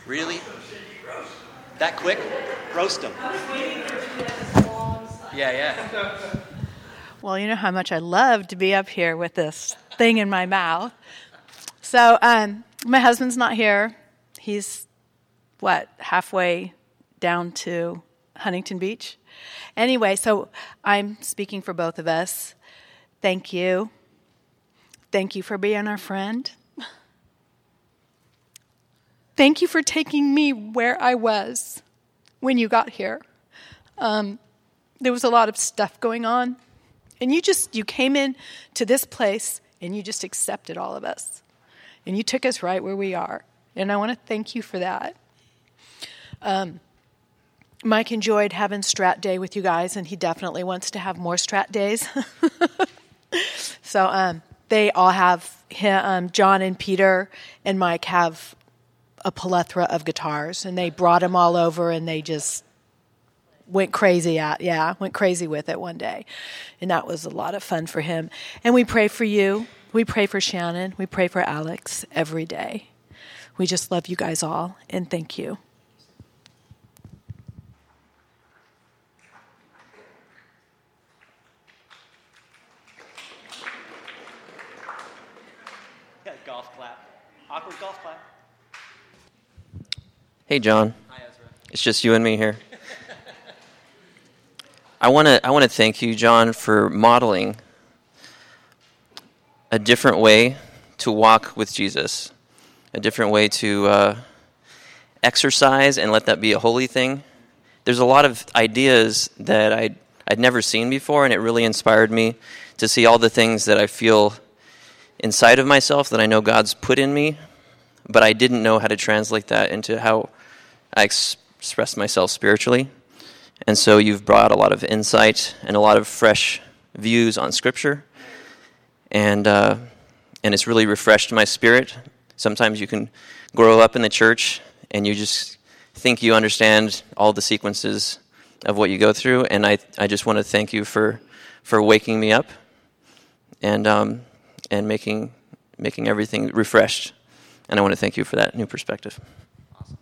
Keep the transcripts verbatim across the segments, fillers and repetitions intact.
Really? That quick? Roast them. Yeah, yeah. Well, you know how much I love to be up here with this thing in my mouth. So um, my husband's not here. He's, what, halfway down to Huntington Beach? Anyway, so I'm speaking for both of us. Thank you. Thank you for being our friend. Thank you for taking me where I was when you got here. Um, there was a lot of stuff going on. And you just, you came in to this place and you just accepted all of us. And you took us right where we are. And I want to thank you for that. Um, Mike enjoyed having Strat Day with you guys, and he definitely wants to have more Strat Days. so um, they all have, um, John and Peter and Mike have a plethora of guitars, and they brought them all over, and they just went crazy at, yeah, went crazy with it one day. And that was a lot of fun for him. And we pray for you. We pray for Shannon. We pray for Alex every day. We just love you guys all, and thank you. Yeah, golf clap. Awkward golf clap. Hey, John. Hi, Ezra. It's just you and me here. I want to I want to thank you, John, for modeling a different way to walk with Jesus, a different way to uh, exercise and let that be a holy thing. There's a lot of ideas that I'd, I'd never seen before, and it really inspired me to see all the things that I feel inside of myself that I know God's put in me, but I didn't know how to translate that into how I ex- express myself spiritually. And so you've brought a lot of insight and a lot of fresh views on Scripture, and uh, and it's really refreshed my spirit. Sometimes you can grow up in the church and you just think you understand all the sequences of what you go through, and I I just want to thank you for for waking me up and um and making making everything refreshed. And I want to thank you for that new perspective. Awesome.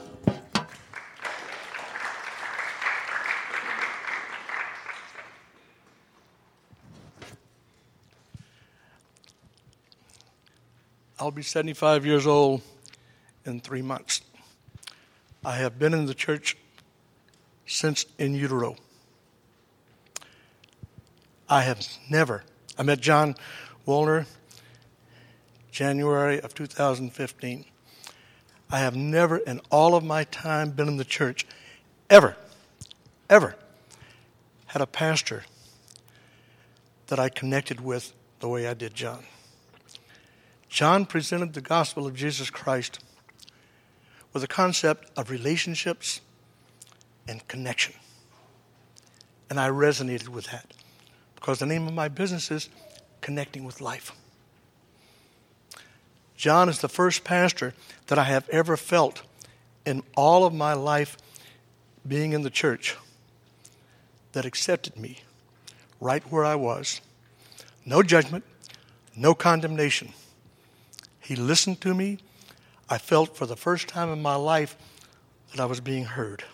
I'll be seventy-five years old in three months. I have been in the church since in utero. I have never, I met John Woolner January of two thousand fifteen. I have never in all of my time been in the church, ever, ever, had a pastor that I connected with the way I did John. John presented the gospel of Jesus Christ with a concept of relationships and connection. And I resonated with that because the name of my business is Connecting with Life. John is the first pastor that I have ever felt in all of my life being in the church that accepted me right where I was. No judgment, no condemnation. He listened to me. I felt for the first time in my life that I was being heard.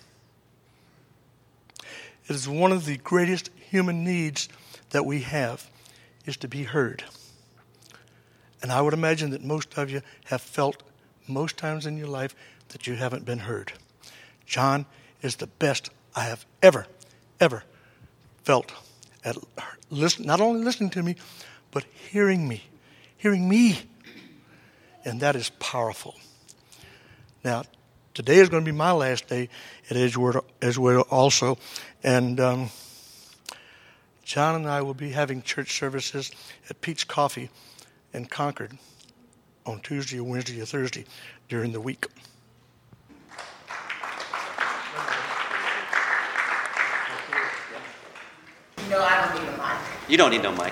It is one of the greatest human needs that we have, is to be heard. And I would imagine that most of you have felt most times in your life that you haven't been heard. John is the best I have ever, ever felt at listen, not only listening to me, but hearing me, hearing me. And that is powerful. Now, today is going to be my last day at Edgewood, Edgewood also. And um, John and I will be having church services at Pete's Coffee in Concord on Tuesday or Wednesday or Thursday during the week. No, I don't need a mic. You don't need no mic.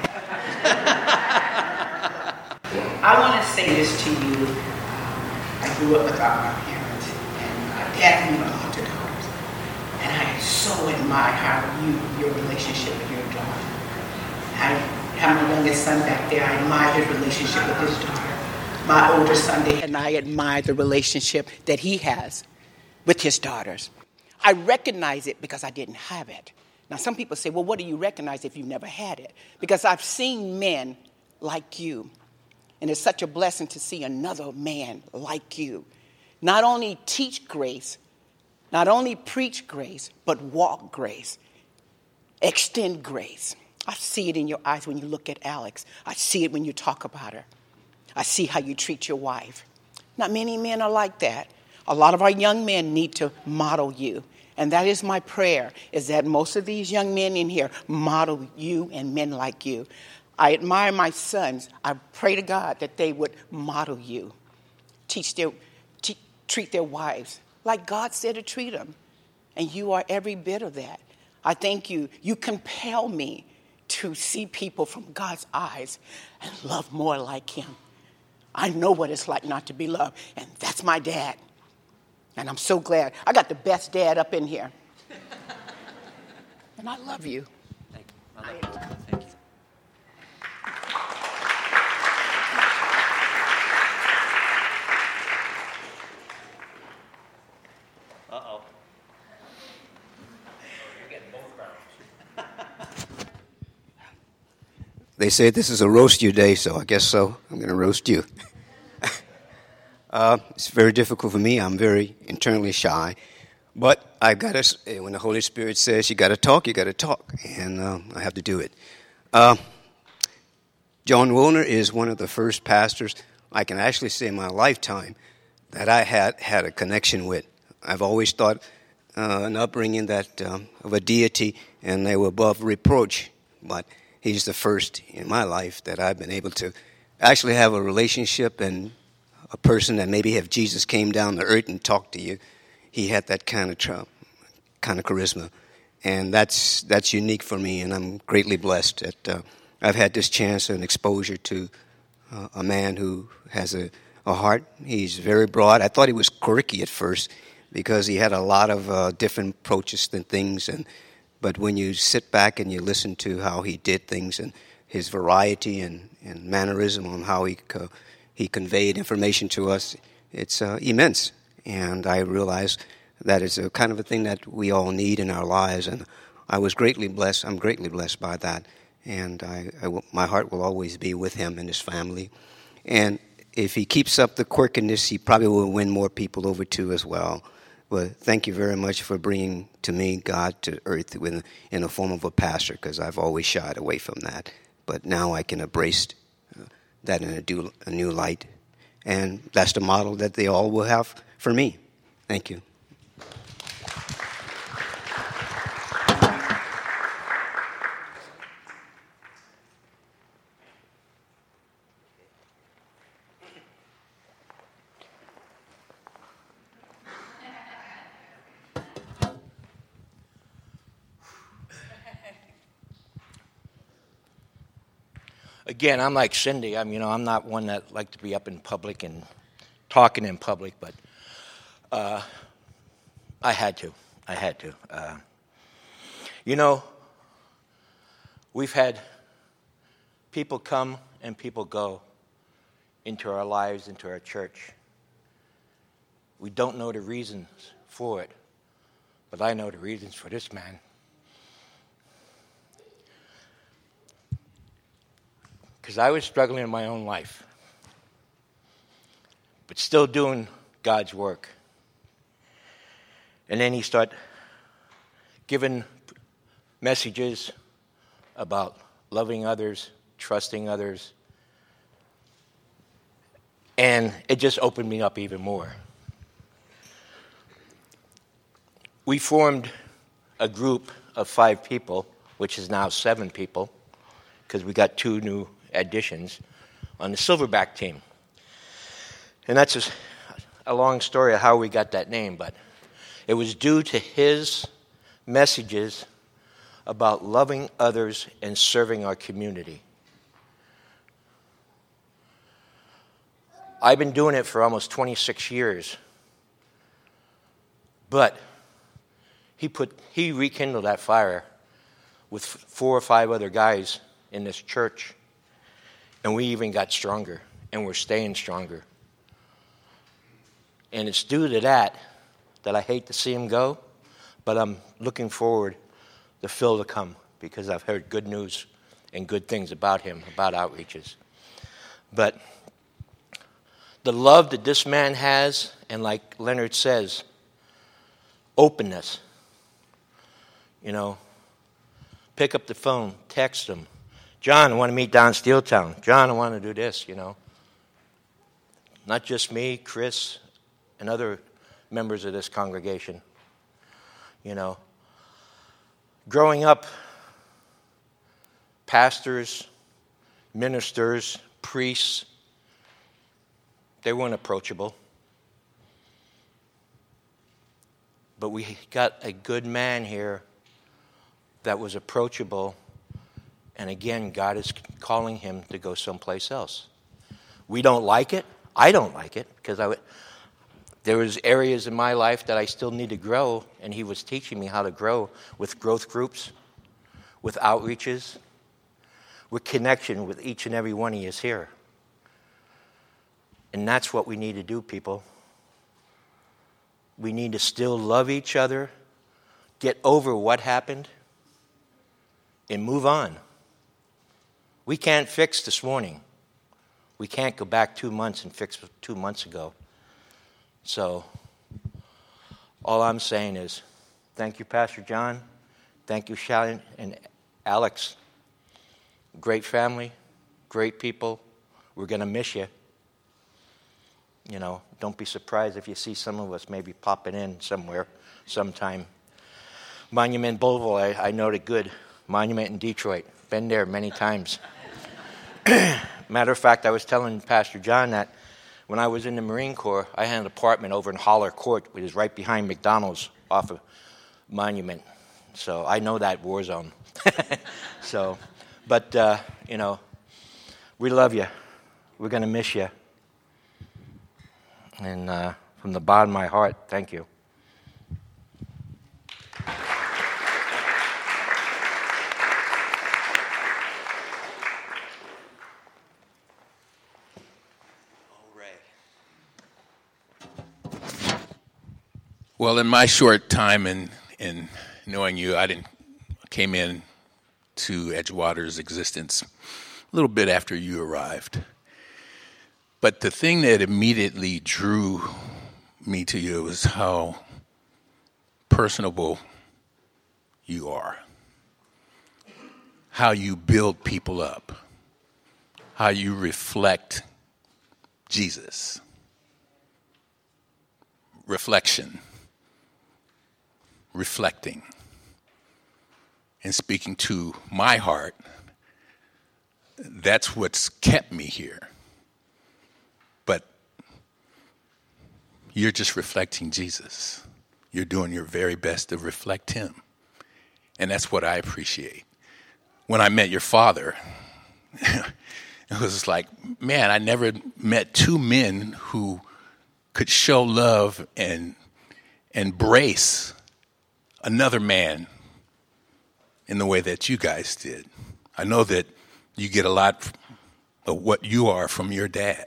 I want to say this to you. I grew up without my parents, and my dad and my older daughters. And I so admire how you, your relationship with your daughter. I have my youngest son back there. I admire his relationship with his daughter. my older Sunday, and I admire the relationship that he has with his daughters. I recognize it because I didn't have it. Now, some people say, well, what do you recognize if you've never had it? Because I've seen men like you, and it's such a blessing to see another man like you not only teach grace, not only preach grace, but walk grace, extend grace. I see it in your eyes when you look at Alex. I see it when you talk about her. I see how you treat your wife. Not many men are like that. A lot of our young men need to model you. And that is my prayer, is that most of these young men in here model you and men like you. I admire my sons. I pray to God that they would model you, teach their, te- treat their wives like God said to treat them. And you are every bit of that. I thank you. You compel me to see people from God's eyes and love more like him. I know what it's like not to be loved, and that's my dad. And I'm so glad. I got the best dad up in here. And I love you. Thank you. I love you. Thank you. Uh-oh. You're getting both rounds. They say this is a roast you day, so I guess so. I'm going to roast you. Uh, it's very difficult for me. I'm very internally shy. But I've got to, when the Holy Spirit says you got to talk, you got to talk. And uh, I have to do it. Uh, John Woolner is one of the first pastors, I can actually say in my lifetime, that I had had a connection with. I've always thought uh, an upbringing that um, of a deity, and they were above reproach. But he's the first in my life that I've been able to actually have a relationship, and a person that maybe if Jesus came down to earth and talked to you, he had that kind of tra- kind of charisma, and that's that's unique for me, and I'm greatly blessed that uh, I've had this chance and exposure to uh, a man who has a, a heart. He's very broad. I thought he was quirky at first because he had a lot of uh, different approaches and things, and but when you sit back and you listen to how he did things and his variety and, and mannerism on how he co- he conveyed information to us, it's uh, immense. And I realize that is a kind of a thing that we all need in our lives. And I was greatly blessed. I'm greatly blessed by that. And I, I w- my heart will always be with him and his family. And if he keeps up the quirkiness, he probably will win more people over too as well. But thank you very much for bringing to me God to earth in, in the form of a pastor, because I've always shied away from that. But now I can embrace that in a, do, a new light. And that's the model that they all will have for me. Thank you. Again, I'm like Cindy. I'm, you know, I'm not one that like to be up in public and talking in public, but uh, I had to. I had to. Uh, you know, we've had people come and people go into our lives, into our church. We don't know the reasons for it, but I know the reasons for this man. Because I was struggling in my own life, but still doing God's work. And then he started giving messages about loving others, trusting others, and it just opened me up even more. We formed a group of five people, which is now seven people, because we got two new additions on the Silverback team. And that's a, a long story of how we got that name, but it was due to his messages about loving others and serving our community. I've been doing it for almost twenty-six years, but he put he rekindled that fire with four or five other guys in this church. And we even got stronger and we're staying stronger. And it's due to that that I hate to see him go, but I'm looking forward to Phil to come because I've heard good news and good things about him, about outreaches. But the love that this man has, and like Leonard says, openness. You know, pick up the phone, text him. John, I want to meet down Steeltown. John, I want to do this, you know. Not just me, Chris, and other members of this congregation. You know, growing up, pastors, ministers, priests, they weren't approachable. But we got a good man here that was approachable, and again, God is calling him to go someplace else. We don't like it. I don't like it, because I would, there was areas in my life that I still need to grow, and he was teaching me how to grow with growth groups, with outreaches, with connection with each and every one of you here. And that's what we need to do, people. We need to still love each other, get over what happened, and move on. We can't fix this morning. We can't go back two months and fix two months ago. So, all I'm saying is, thank you, Pastor John. Thank you, Shannon and Alex. Great family, great people. We're going to miss you. You know, don't be surprised if you see some of us maybe popping in somewhere sometime. Monument Boulevard, I, I know it good. Monument in Detroit. Been there many times. Matter of fact, I was telling Pastor John that when I was in the Marine Corps, I had an apartment over in Holler Court, which is right behind McDonald's off of Monument. So I know that war zone. So, but, uh, you know, we love you. We're going to miss you. And uh, from the bottom of my heart, thank you. Well, in my short time in, in knowing you, I didn't came in to Edgewater's existence a little bit after you arrived. But the thing that immediately drew me to you was how personable you are, how you build people up, how you reflect Jesus. Reflection. Reflecting and speaking to my heart, that's what's kept me here. But you're just reflecting Jesus. You're doing your very best to reflect him. And that's what I appreciate. When I met your father, it was like, man, I never met two men who could show love and embrace another man in the way that you guys did. I know that you get a lot of what you are from your dad.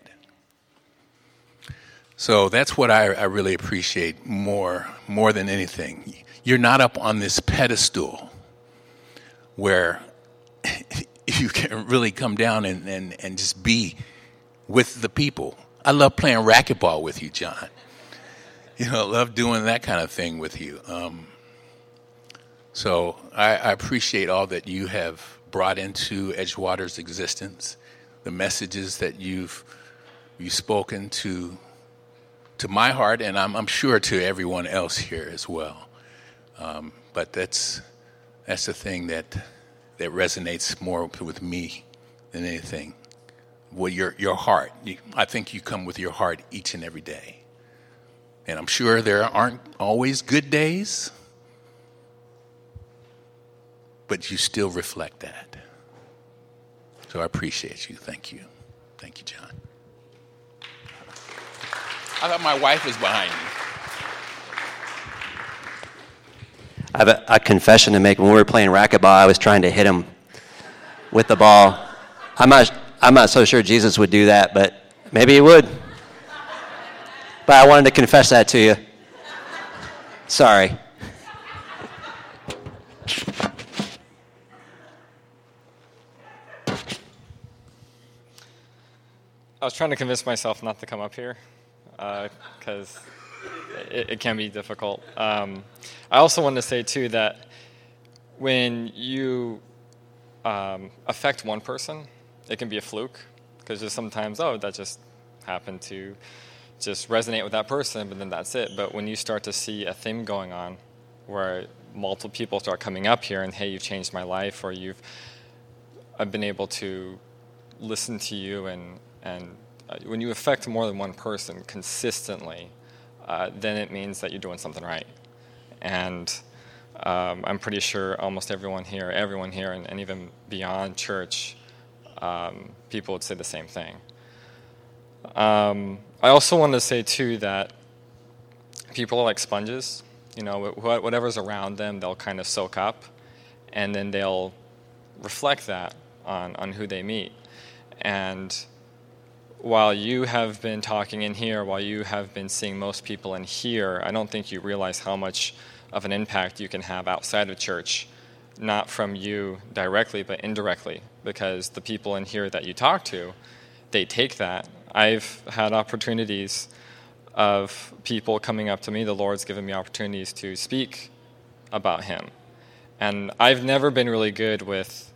So that's what I, I really appreciate more, more than anything. You're not up on this pedestal where you can really come down and, and, and just be with the people. I love playing racquetball with you, John. You know, I love doing that kind of thing with you. Um, So I, I appreciate all that you have brought into Edgewater's existence, the messages that you've you've spoken to to my heart, and I'm, I'm sure to everyone else here as well. Um, but that's that's the thing that that resonates more with me than anything. Well, your your heart. You, I think you come with your heart each and every day, and I'm sure there aren't always good days. But you still reflect that. So I appreciate you. Thank you. Thank you, John. I thought my wife was behind me. I have a, a confession to make. When we were playing racquetball, I was trying to hit him with the ball. I'm not, I'm not so sure Jesus would do that, but Maybe it would. But I wanted to confess that to you. Sorry. I was trying to convince myself not to come up here because uh, it, it can be difficult. Um, I also wanted to say, too, that when you um, affect one person, it can be a fluke because just sometimes, oh, that just happened to just resonate with that person, but then that's it. But when you start to see a theme going on where multiple people start coming up here and, hey, you've changed my life, or you've I've been able to listen to you, and and uh, when you affect more than one person consistently, uh, then it means that you're doing something right. And um, I'm pretty sure almost everyone here, everyone here, and, and even beyond church, um, people would say the same thing. Um, I also wanted to say, too, that people are like sponges. You know, wh- whatever's around them, they'll kind of soak up, and then they'll reflect that on, on who they meet. And while you have been talking in here, while you have been seeing most people in here, I don't think you realize how much of an impact you can have outside of church, not from you directly, but indirectly, because the people in here that you talk to, they take that. I've had opportunities of people coming up to me. The Lord's given me opportunities to speak about Him. And I've never been really good with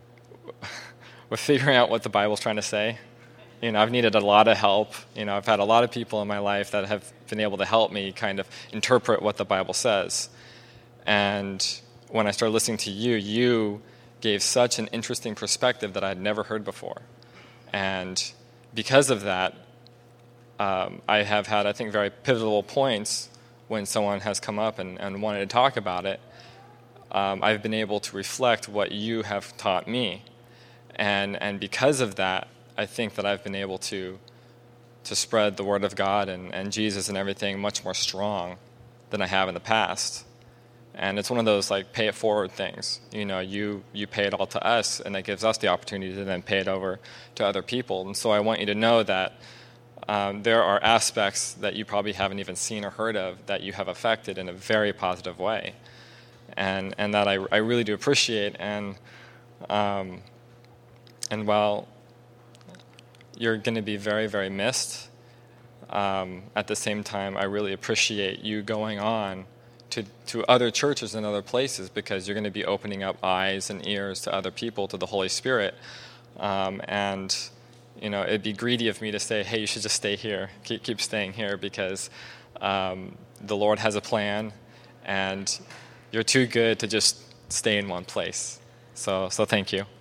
with figuring out what the Bible's trying to say. You know, I've needed a lot of help. You know, I've had a lot of people in my life that have been able to help me kind of interpret what the Bible says. And when I started listening to you, you gave such an interesting perspective that I had never heard before. And because of that, um, I have had, I think, very pivotal points when someone has come up and, and wanted to talk about it. Um, I've been able to reflect what you have taught me. And and because of that, I think that I've been able to to spread the Word of God and, and Jesus and everything much more strong than I have in the past. And it's one of those, like, pay it forward things. You know, you, you pay it all to us, and that gives us the opportunity to then pay it over to other people. And so I want you to know that um, there are aspects that you probably haven't even seen or heard of that you have affected in a very positive way. And and that I, I really do appreciate. And um, and while you're going to be very, very missed, um, at the same time, I really appreciate you going on to, to other churches and other places, because you're going to be opening up eyes and ears to other people, to the Holy Spirit. Um, and, you know, it'd be greedy of me to say, hey, you should just stay here, keep, keep staying here, because um, the Lord has a plan, and you're too good to just stay in one place. So, so thank you.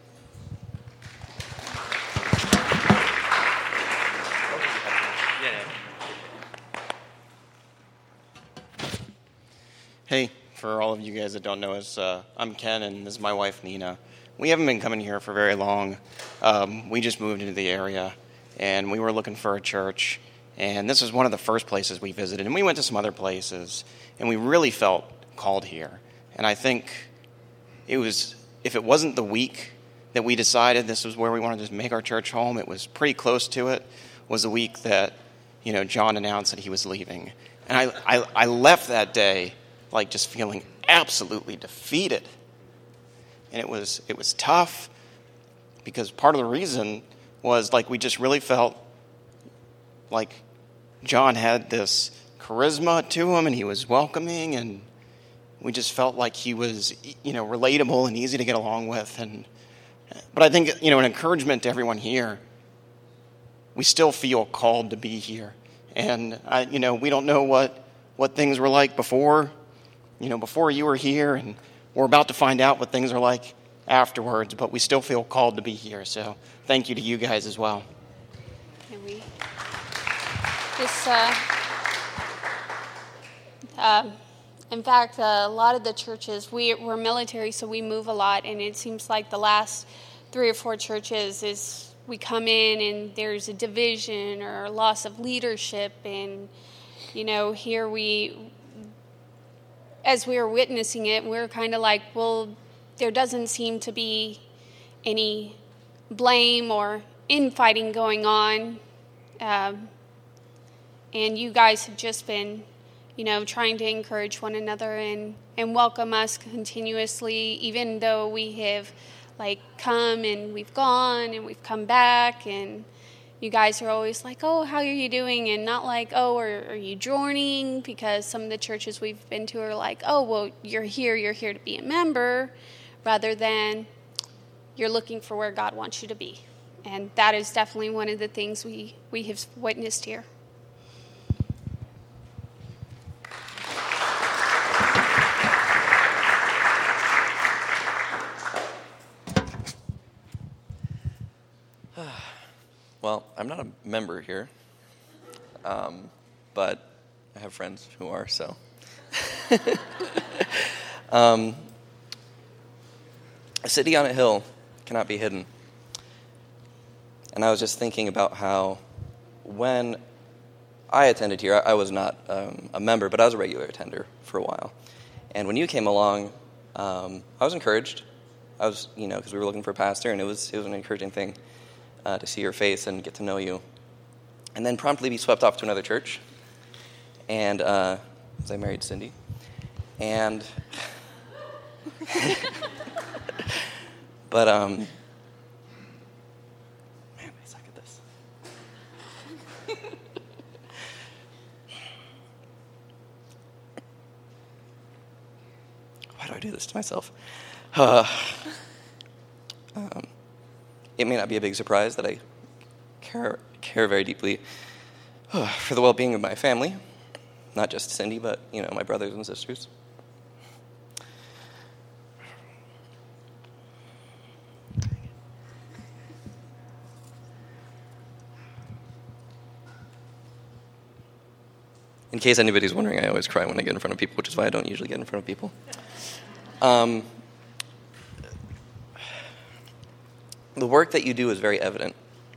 Hey, for all of you guys that don't know us, uh, I'm Ken, and this is my wife, Nina. We haven't been coming here for very long. Um, we just moved into the area, and we were looking for a church, and this was one of the first places we visited, and we went to some other places, and we really felt called here. And I think it was, if it wasn't the week that we decided this was where we wanted to make our church home, it was pretty close to it, was the week that, you know, John announced that he was leaving. And I, I, I left that day like just feeling absolutely defeated. And it was it was tough, because part of the reason was, like, we just really felt like John had this charisma to him, and he was welcoming, and we just felt like he was, you know, relatable and easy to get along with. And but I think, you know, an encouragement to everyone here, we still feel called to be here. And I, you know, we don't know what what things were like before. You know, before you were here, and we're about to find out what things are like afterwards, but we still feel called to be here. So thank you to you guys as well. Can we just, uh, um, in fact, uh, a lot of the churches, we, we're military, so we move a lot, and it seems like the last three or four churches is we come in and there's a division or a loss of leadership, and, you know, here we... as we were witnessing it, we were kind of like, well, there doesn't seem to be any blame or infighting going on. Um, and you guys have just been, you know, trying to encourage one another and, and welcome us continuously, even though we have, like, come and we've gone and we've come back, and you guys are always like, oh, how are you doing? And not like, oh, are, are you joining? Because some of the churches we've been to are like, oh, well, you're here, you're here to be a member, rather than you're looking for where God wants you to be. And that is definitely one of the things we, we have witnessed here. Well, I'm not a member here, um, but I have friends who are, so. um, a city on a hill cannot be hidden. And I was just thinking about how when I attended here, I, I was not um, a member, but I was a regular attender for a while. And when you came along, um, I was encouraged. I was, you know, because we were looking for a pastor, and it was it was an encouraging thing. Uh, to see your face and get to know you, and then promptly be swept off to another church. And uh, as I married Cindy, and but um, man, I suck at this. Why do I do this to myself? Uh, um, It may not be a big surprise that I care care very deeply uh, for the well-being of my family, not just Cindy, but, you know, my brothers and sisters. In case anybody's wondering, I always cry when I get in front of people, which is why I don't usually get in front of people. Um, The work that you do is very evident,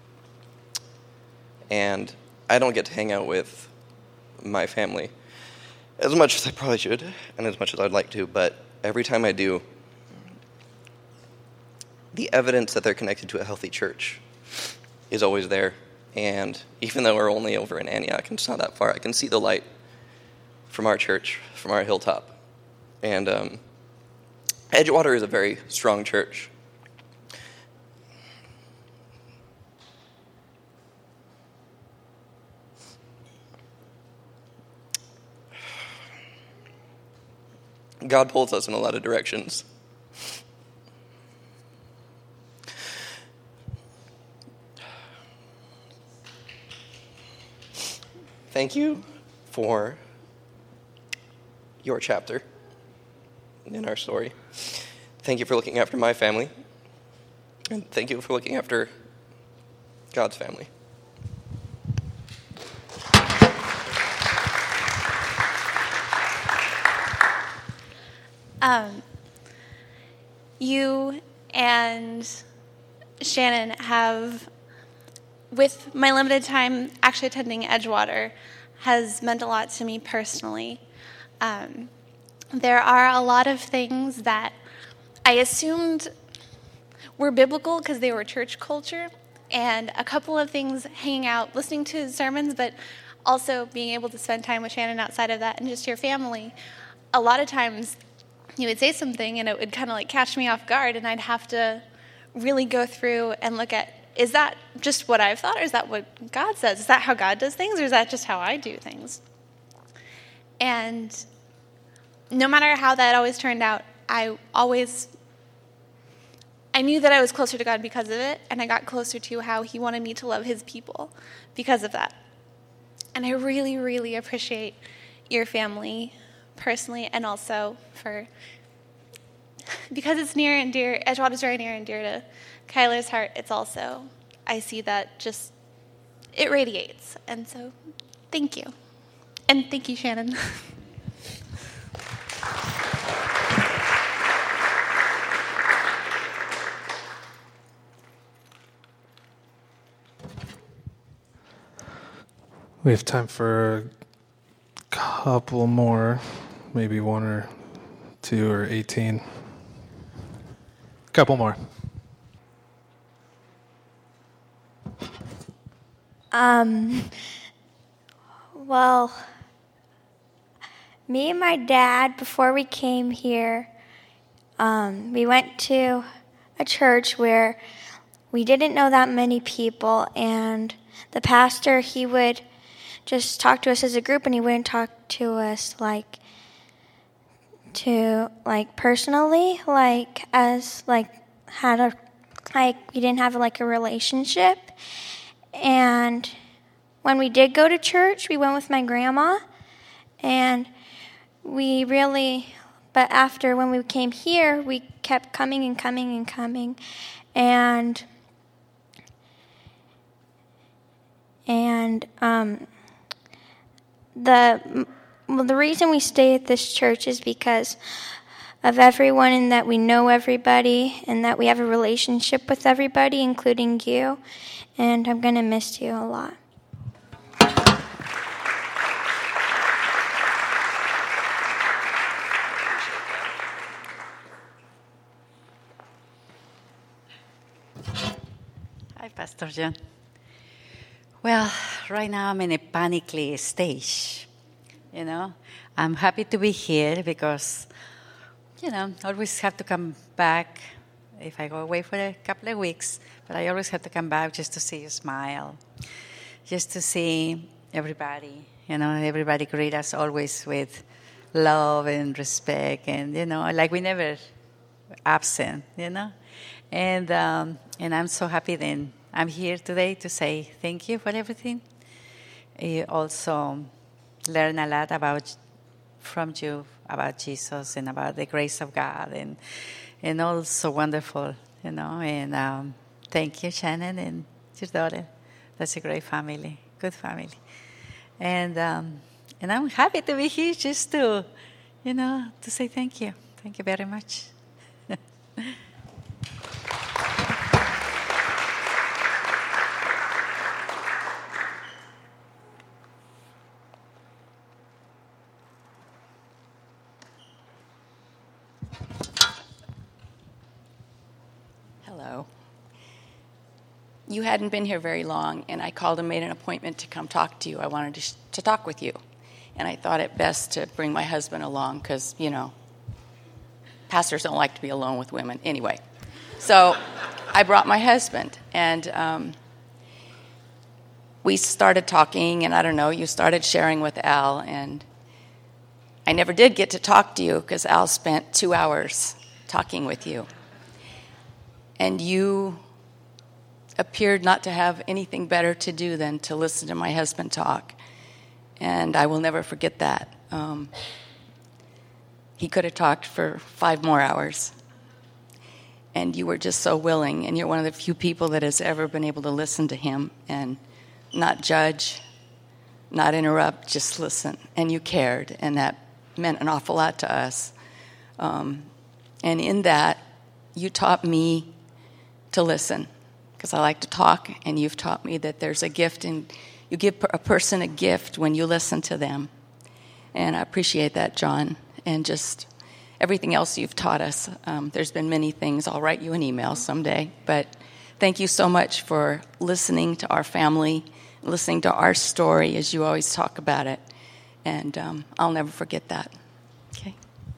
and I don't get to hang out with my family as much as I probably should, and as much as I'd like to, but every time I do, the evidence that they're connected to a healthy church is always there, and even though we're only over in Antioch, and it's not that far, I can see the light from our church, from our hilltop, and um, Edgewater is a very strong church. God pulls us in a lot of directions. Thank you for your chapter in our story. Thank you for looking after my family. And thank you for looking after God's family. Um, you and Shannon have, with my limited time actually attending Edgewater, has meant a lot to me personally. Um, there are a lot of things that I assumed were biblical because they were church culture, and a couple of things hanging out, listening to sermons, but also being able to spend time with Shannon outside of that and just your family. A lot of times you would say something and it would kind of like catch me off guard, and I'd have to really go through and look at, is that just what I've thought, or is that what God says? Is that how God does things, or is that just how I do things? And no matter how that always turned out, I always, I knew that I was closer to God because of it, and I got closer to how he wanted me to love his people because of that. And I really, really appreciate your family personally, and also for, because it's near and dear, Edgewater is very near and dear to Kyler's heart, it's also, I see that just, it radiates. And so, thank you. And thank you, Shannon. We have time for a couple more, maybe one or two or eighteen. Couple more. Um, well, me and my dad, before we came here, um, we went to a church where we didn't know that many people, and the pastor, he would just talk to us as a group, and he wouldn't talk to us like to like personally, like as like had a like we didn't have like a relationship. And when we did go to church, we went with my grandma, and we really, but after when we came here, we kept coming and coming and coming, and and um, the well, the reason we stay at this church is because of everyone, and that we know everybody, and that we have a relationship with everybody, including you. And I'm going to miss you a lot. Hi, Pastor John. Well, right now I'm in a panically stage. You know, I'm happy to be here because, you know, I always have to come back if I go away for a couple of weeks, but I always have to come back just to see you smile, just to see everybody, you know, everybody greet us always with love and respect, and, you know, like we never absent, you know. And um, and I'm so happy that I'm here today to say thank you for everything. I also learn a lot about from you, about Jesus and about the grace of God, and and all so wonderful, you know. And um, thank you, Shannon, and your daughter. That's a great family, good family. And um, and I'm happy to be here just to, you know, to say thank you. Thank you very much. Hello. You hadn't been here very long, and I called and made an appointment to come talk to you. I wanted to, sh- to talk with you. And I thought it best to bring my husband along because, you know, pastors don't like to be alone with women. Anyway, so I brought my husband, and um, we started talking, and I don't know, you started sharing with Al, and I never did get to talk to you because Al spent two hours talking with you. And you appeared not to have anything better to do than to listen to my husband talk. And I will never forget that. Um, he could have talked for five more hours. And you were just so willing. And you're one of the few people that has ever been able to listen to him and not judge, not interrupt, just listen. And you cared. And that meant an awful lot to us. Um, and in that, you taught me to listen, because I like to talk, and you've taught me that there's a gift, and you give a person a gift when you listen to them. And I appreciate that, John, and just everything else you've taught us. Um, there's been many things. I'll write you an email someday, but thank you so much for listening to our family, listening to our story as you always talk about it, and um, I'll never forget that. Okay.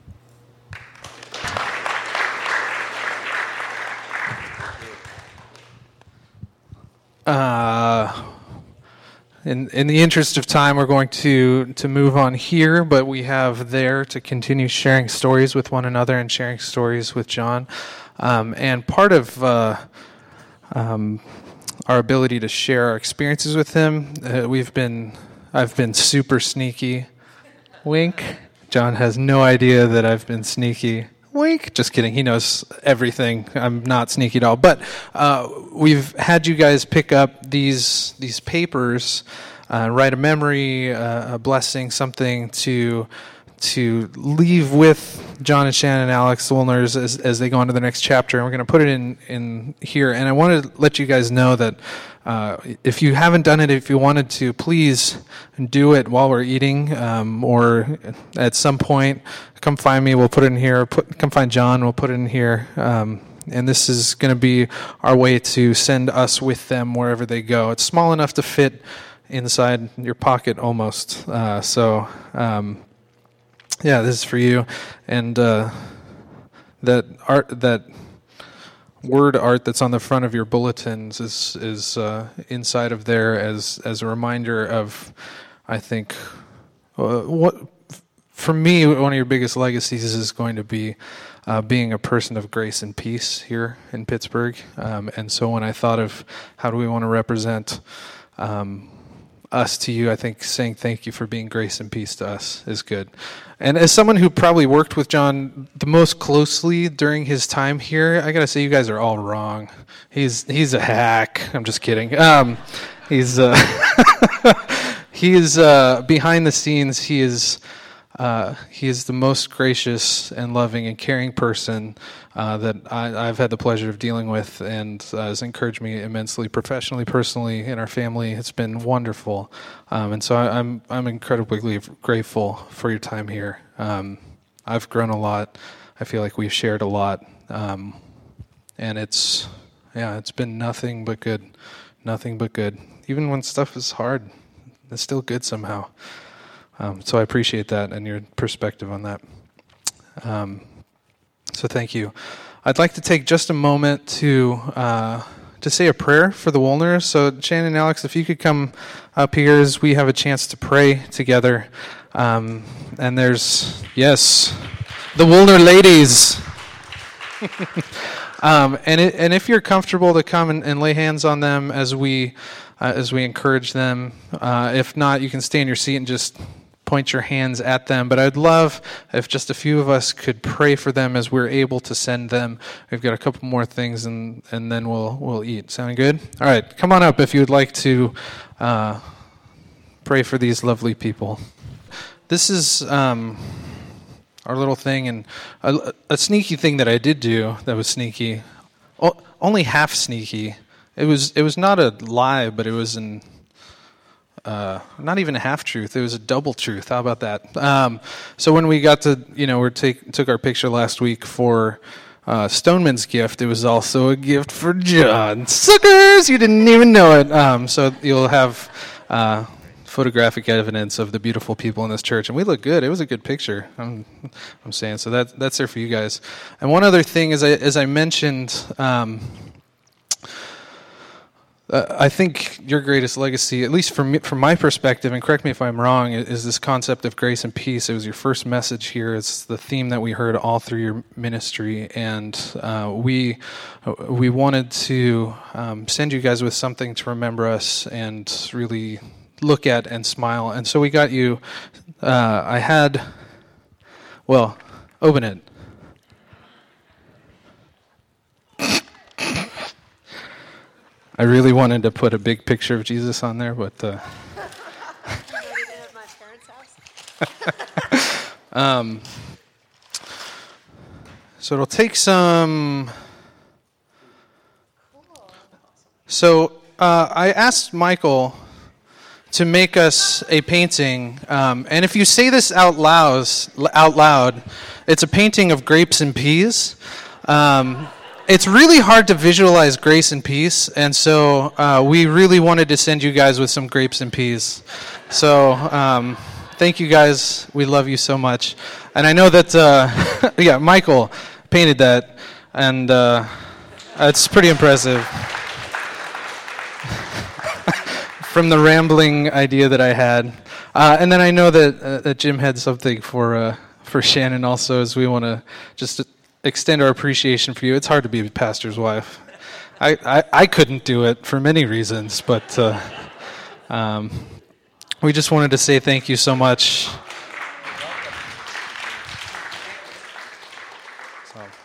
Uh, in in the interest of time, we're going to to move on here, but we have there to continue sharing stories with one another and sharing stories with John. Um, and part of uh, um, our ability to share our experiences with him, uh, we've been I've been super sneaky. Wink. John has no idea that I've been sneaky. Wink. Just kidding. He knows everything. I'm not sneaky at all. But uh, we've had you guys pick up these these papers, uh, write a memory, uh, a blessing, something to to leave with John and Shannon and Alex Woolners as as they go on to the next chapter. And we're going to put it in in here. And I want to let you guys know that uh, if you haven't done it, if you wanted to, please do it while we're eating, um, or at some point. Come find me. We'll put it in here. Put, come find John. We'll put it in here. Um, And this is going to be our way to send us with them wherever they go. It's small enough to fit inside your pocket almost. Uh, so, um, yeah, this is for you. And uh, that art, that word art that's on the front of your bulletins is is uh, inside of there as as a reminder of, I think, uh, what for me one of your biggest legacies is going to be uh, being a person of grace and peace here in Pittsburgh. Um, and so when I thought of how do we want to represent um, us to you, I think saying thank you for being grace and peace to us is good. And as someone who probably worked with John the most closely during his time here, I gotta say you guys are all wrong. He's he's a hack. I'm just kidding. Um, he's uh, he is uh, behind the scenes. He is uh, he is the most gracious and loving and caring person uh, that I, I've had the pleasure of dealing with, and uh, has encouraged me immensely, professionally, personally, in our family. It's been wonderful, um, and so I, I'm I'm incredibly grateful for your time here. Um, I've grown a lot. I feel like we've shared a lot, um, and it's yeah, it's been nothing but good, nothing but good. Even when stuff is hard, it's still good somehow. Um, so I appreciate that and your perspective on that. Um, so thank you. I'd like to take just a moment to uh, to say a prayer for the Woolners. So Shannon and Alex, if you could come up here as we have a chance to pray together. Um, and there's, yes, the Woolner ladies. um, and it, and if you're comfortable to come and, and lay hands on them as we uh, as we encourage them. Uh, if not, you can stay in your seat and just point your hands at them. But I'd love if just a few of us could pray for them as we're able to send them. We've got a couple more things, and, and then we'll we'll eat. Sound good? All right, come on up if you would like to uh, pray for these lovely people. This is um, our little thing, and a, a sneaky thing that I did do that was sneaky, o- only half sneaky. It was it was not a lie, but it was an Uh, not even a half truth. It was a double truth. How about that? Um, so when we got to, you know, we take took our picture last week for uh, Stoneman's gift, it was also a gift for John. Suckers! You didn't even know it. Um, so you'll have uh, photographic evidence of the beautiful people in this church, and we look good. It was a good picture. I'm, I'm saying so. That that's there for you guys. And one other thing, as I as I mentioned. Um, Uh, I think your greatest legacy, at least from me, from my perspective, and correct me if I'm wrong, is this concept of grace and peace. It was your first message here. It's the theme that we heard all through your ministry, and uh, we we wanted to um, send you guys with something to remember us and really look at and smile. And so we got you. Uh, I had, well, open it. I really wanted to put a big picture of Jesus on there, but uh, um, so it'll take some. So uh, I asked Michael to make us a painting, um, and if you say this out loud, out loud, it's a painting of grapes and peas. Um, It's really hard to visualize grace and peace, and so uh, we really wanted to send you guys with some grapes and peas. So um, thank you guys. We love you so much. And I know that, uh, yeah, Michael painted that, and uh, it's pretty impressive. From the rambling idea that I had. Uh, and then I know that, uh, that Jim had something for, uh, for Shannon also, as we want to just extend our appreciation for you. It's hard to be a pastor's wife. I, I, I couldn't do it for many reasons, but uh, um, we just wanted to say thank you so much. So.